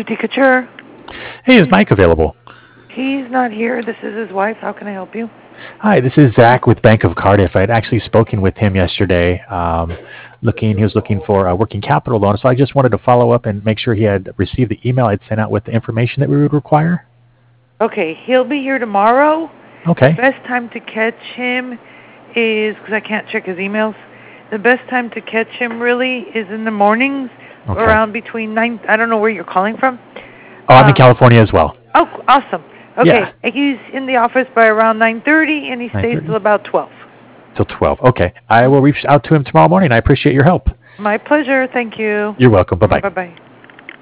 Boutique Couture. Hey, is Mike available? He's not here. This is his wife. How can I help you? Hi, this is Zach with Bank of Cardiff. I had actually spoken with him yesterday. He was looking for a working capital loan, so I just wanted to follow up and make sure he had received the email I'd sent out with the information that we would require. Okay, he'll be here tomorrow. Okay. The best time to catch him is, because I can't check his emails, the best time to catch him really is in the mornings, around between 9, I don't know where you're calling from. Oh, I'm in California as well. Oh, awesome. Okay, Yeah. he's in the office by around 9:30, and he stays till about 12. Till 12. Okay. I will reach out to him tomorrow morning. I appreciate your help. My pleasure. Thank you. You're welcome. Bye-bye. Bye-bye.